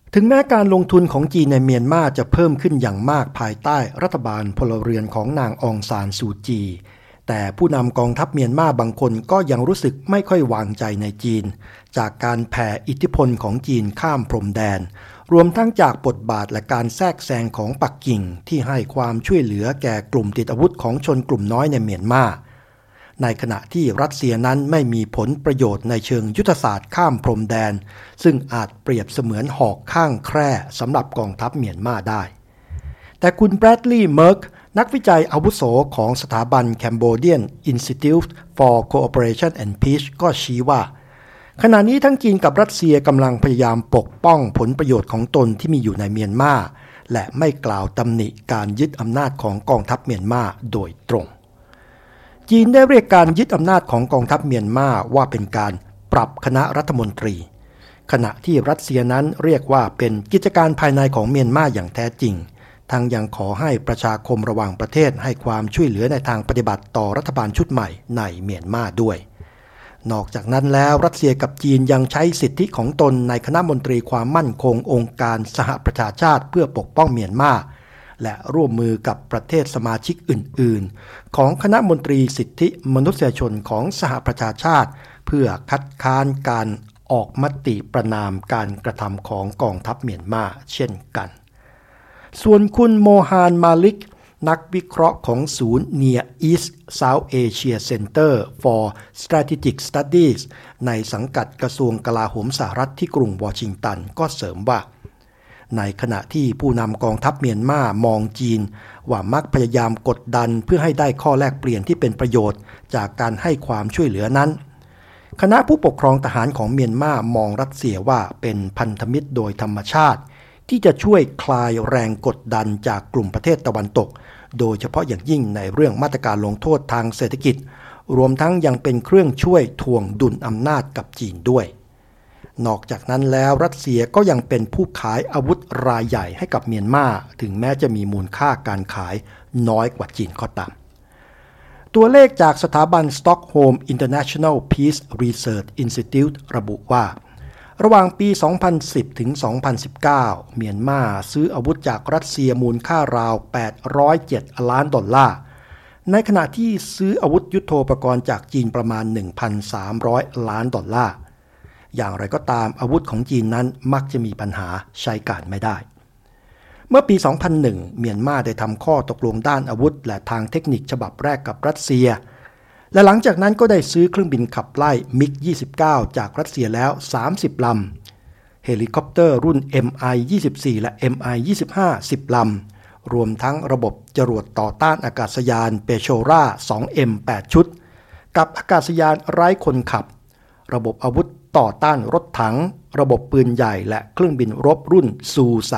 ถึงแม้การลงทุนของจีนในเมียนมาจะเพิ่มขึ้นอย่างมากภายใต้รัฐบาลพลเรือนของนางองซานซูจีแต่ผู้นำกองทัพเมียนมาบางคนก็ยังรู้สึกไม่ค่อยวางใจในจีนจากการแผ่อิทธิพลของจีนข้ามพรมแดนรวมทั้งจากบทบาทและการแทรกแซงของปักกิ่งที่ให้ความช่วยเหลือแก่กลุ่มติดอาวุธของชนกลุ่มน้อยในเมียนมาในขณะที่รัสเซียนั้นไม่มีผลประโยชน์ในเชิงยุทธศาสตร์ข้ามพรมแดนซึ่งอาจเปรียบเสมือนหอกข้างแคร่สำหรับกองทัพเมียนมาได้แต่คุณแบรดลีย์ เมิร์กนักวิจัยอาวุโสของสถาบัน Cambodian Institute for Cooperation and Peace ก็ชี้ว่าขณะนี้ทั้งจีนกับรัสเซียกำลังพยายามปกป้องผลประโยชน์ของตนที่มีอยู่ในเมียนมาและไม่กล่าวตำหนิการยึดอำนาจของกองทัพเมียนมาโดยตรงจีนได้เรียกการยึดอำนาจของกองทัพเมียนมาว่าเป็นการปรับคณะรัฐมนตรีขณะที่รัสเซียนั้นเรียกว่าเป็นกิจการภายในของเมียนมาอย่างแท้จริงทั้งยังขอให้ประชาคมระหว่างประเทศให้ความช่วยเหลือในทางปฏิบัติต่อรัฐบาลชุดใหม่ในเมียนมาด้วยนอกจากนั้นแล้วรัสเซียกับจีนยังใช้สิทธิของตนในคณะมนตรีความมั่นคงองค์การสหประชาชาติเพื่อปกป้องเมียนมาและร่วมมือกับประเทศสมาชิกอื่นๆของคณะมนตรีสิทธิมนุษยชนของสหประชาชาติเพื่อคัดค้านการออกมติประณามการกระทำของกองทัพเมียนมาเช่นกันส่วนคุณโมฮานมาลิกนักวิเคราะห์ของศูนย์ Near East South Asia Center for Strategic Studies ในสังกัดกระทรวงกลาโหมสหรัฐที่กรุงวอชิงตันก็เสริมว่าในขณะที่ผู้นำกองทัพเมียนมามองจีนว่ามักพยายามกดดันเพื่อให้ได้ข้อแลกเปลี่ยนที่เป็นประโยชน์จากการให้ความช่วยเหลือนั้นคณะผู้ปกครองทหารของเมียนมามองรัสเซียว่าเป็นพันธมิตรโดยธรรมชาติที่จะช่วยคลายแรงกดดันจากกลุ่มประเทศตะวันตกโดยเฉพาะอย่างยิ่งในเรื่องมาตรการลงโทษทางเศรษฐกิจรวมทั้งยังเป็นเครื่องช่วยทวงดุลอำนาจกับจีนด้วยนอกจากนั้นแล้วรัสเซียก็ยังเป็นผู้ขายอาวุธรายใหญ่ให้กับเมียนมาถึงแม้จะมีมูลค่าการขายน้อยกว่าจีนก็ตามตัวเลขจากสถาบัน Stockholm International Peace Research Institute ระบุว่าระหว่างปี 2010 ถึง 2019 เมียนมาซื้ออาวุธจากรัสเซียมูลค่าราว 807 ล้านดอลลาร์ในขณะที่ซื้ออาวุธยุทโธปกรณ์จากจีนประมาณ 1,300 ล้านดอลลาร์อย่างไรก็ตามอาวุธของจีนนั้นมักจะมีปัญหาใช้การไม่ได้เมื่อปี 2001 เมียนมาได้ทำข้อตกลงด้านอาวุธและทางเทคนิคฉบับแรกกับรัสเซียและหลังจากนั้นก็ได้ซื้อเครื่องบินขับไล่มิก 29 จากรัสเซียแล้ว 30 ลำเฮลิคอปเตอร์รุ่น MI-24 และ MI-25 10 ลำรวมทั้งระบบจรวดต่อต้านอากาศยานเปโชรา 2M 8 ชุดกับอากาศยานไร้คนขับระบบอาวุธต่อต้านรถถังระบบปืนใหญ่และเครื่องบินรบรุ่นซู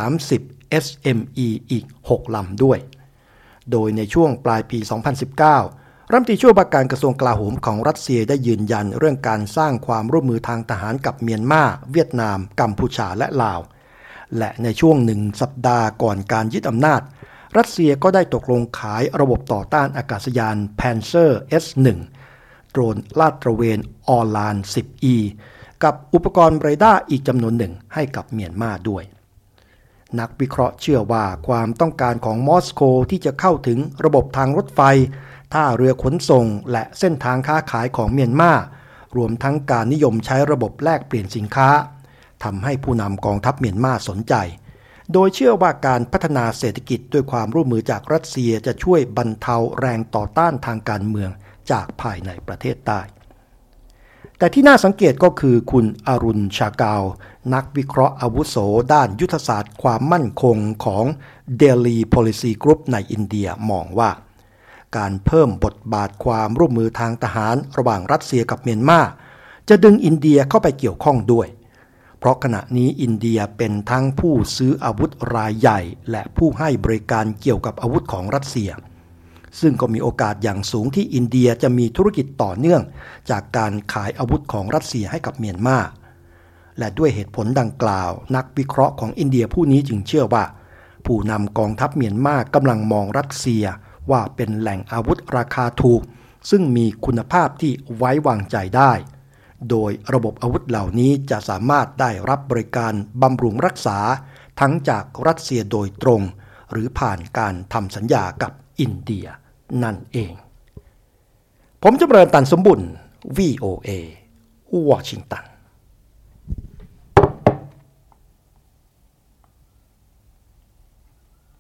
30 SME อีก 6 ลำด้วยโดยในช่วงปลายปี 2019 รัฐมนตรีช่วยว่าการกระทรวงกลาโหมของรัสเซียได้ยืนยันเรื่องการสร้างความร่วมมือทางทหารกับเมียนมาเวียดนามกัมพูชาและลาวและในช่วง1 สัปดาห์ก่อนการยึดอำนาจรัสเซียก็ได้ตกลงขายระบบต่อต้านอากาศยาน Panzer S1 โดรนลาดตระเวนออลาน 10E กับอุปกรณ์เรดาร์อีกจำนวนหนึ่งให้กับเมียนมาด้วยนักวิเคราะห์เชื่อว่าความต้องการของมอสโกที่จะเข้าถึงระบบทางรถไฟท่าเรือขนส่งและเส้นทางค้าขายของเมียนมารวมทั้งการนิยมใช้ระบบแลกเปลี่ยนสินค้าทำให้ผู้นำกองทัพเมียนมาสนใจโดยเชื่อว่าการพัฒนาเศรษฐกิจด้วยความร่วมมือจากรัสเซียจะช่วยบรรเทาแรงต่อต้านทางการเมืองจากภายในประเทศได้แต่ที่น่าสังเกตก็คือคุณอรุณชากาวนักวิเคราะห์อาวุโสด้านยุทธศาสตร์ความมั่นคงของ Delhi Policy Group ในอินเดียมองว่าการเพิ่มบทบาทความร่วมมือทางทหารระหว่างรัสเซียกับเมียนมาจะดึงอินเดียเข้าไปเกี่ยวข้องด้วยเพราะขณะนี้อินเดียเป็นทั้งผู้ซื้ออาวุธรายใหญ่และผู้ให้บริการเกี่ยวกับอาวุธของรัสเซียซึ่งก็มีโอกาสอย่างสูงที่อินเดียจะมีธุรกิจต่อเนื่องจากการขายอาวุธของรัสเซียให้กับเมียนมาและด้วยเหตุผลดังกล่าวนักวิเคราะห์ของอินเดียผู้นี้จึงเชื่อว่าผู้นำกองทัพเมียนมากำลังมองรัสเซียว่าเป็นแหล่งอาวุธราคาถูกซึ่งมีคุณภาพที่ไว้วางใจได้โดยระบบอาวุธเหล่านี้จะสามารถได้รับบริการบำรุงรักษาทั้งจากรัสเซียโดยตรงหรือผ่านการทำสัญญากับอินเดียนั่นเองผมจำเริญ ตันสมบุญ VOA วอชิงตัน